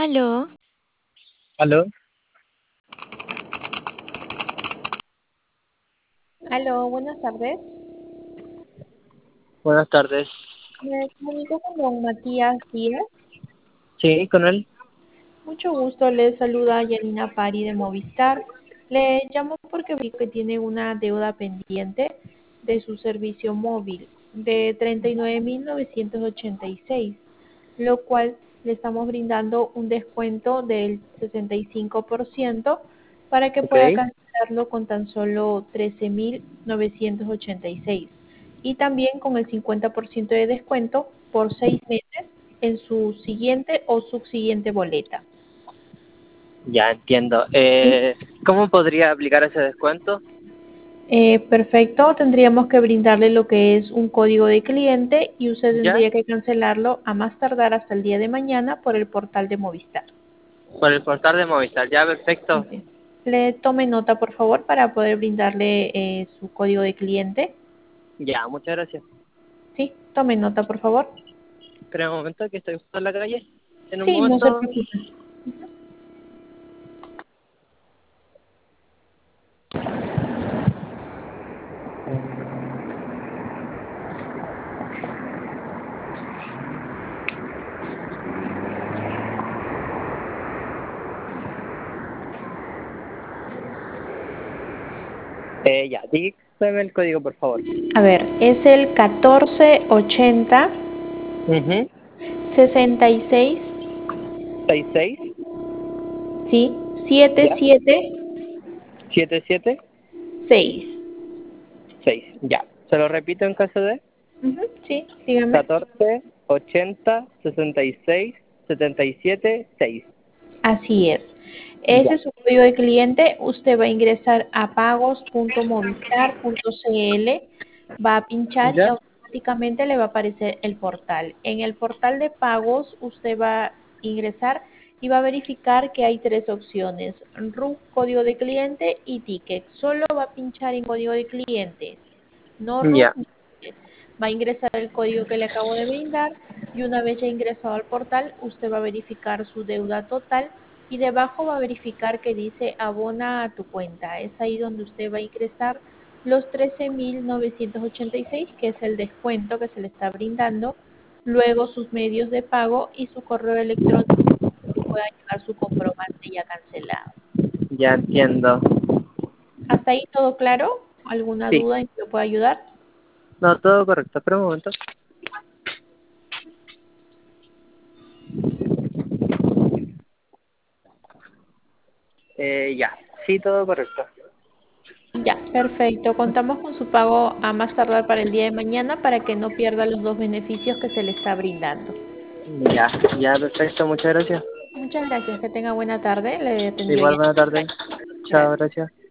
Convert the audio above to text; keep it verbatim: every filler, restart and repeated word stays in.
Aló, ¿Aló? Aló, buenas tardes. Buenas tardes. Me comunico con don Matías Díaz. Sí, con él. Mucho gusto, le saluda Yanina Pari de Movistar. Le llamo porque vi que tiene una deuda pendiente de su servicio móvil de treinta y nueve mil novecientos ochenta y seis, lo cual le estamos brindando un descuento del sesenta y cinco por ciento para que Ok. pueda cancelarlo con tan solo trece mil novecientos ochenta y seis y también con el cincuenta por ciento de descuento por seis meses en su siguiente o subsiguiente boleta. Ya entiendo. ¿Sí? Eh, ¿cómo podría aplicar ese descuento? Eh, perfecto, tendríamos que brindarle lo que es un código de cliente y usted ¿Ya? tendría que cancelarlo a más tardar hasta el día de mañana por el portal de Movistar. Por el portal de Movistar. Ya, perfecto. Ok. Le tome nota, por favor, para poder brindarle eh, su código de cliente. Ya, muchas gracias. Sí, tome nota, por favor. Espera un momento que estoy justo en la calle. En un Sí, no se momento. preocupe. Eh, ya, dígame el código, por favor. A ver, es el catorce ochenta Mhm. sesenta y seis, Seis seis. sí, Ya. setenta y siete Siete siete seis. seis. Ya. Se lo repito en caso de Ujú, sí, dígame. catorce ochenta sesenta y seis setenta y siete seis. Así es. Ese Ya. es su código de cliente. Usted va a ingresar a pagos punto movistar punto cl, va a pinchar y Ya. automáticamente le va a aparecer el portal. En el portal de pagos usted va a ingresar y va a verificar que hay tres opciones: R U C, código de cliente y ticket. Solo va a pinchar en código de cliente, no R U Ya. C ni ticket. Va a ingresar el código que le acabo de brindar y una vez ya ingresado al portal, usted va a verificar su deuda total y debajo va a verificar que dice abona a tu cuenta. Es ahí donde usted va a ingresar los trece mil novecientos ochenta y seis, que es el descuento que se le está brindando, luego sus medios de pago y su correo electrónico que pueda llevar su comprobante ya cancelado. Ya entiendo. ¿Hasta ahí todo claro? ¿Alguna Sí. duda en que le pueda ayudar? No, todo correcto. Espera un momento. Eh, ya. Sí, todo correcto. Ya, perfecto. Contamos con su pago a más tardar para el día de mañana para que no pierda los dos beneficios que se le está brindando. Ya, ya, perfecto. Muchas gracias. Muchas gracias. Que tenga buena tarde. Le atendía Igual, ya. buena tarde. Chao, Gracias. gracias.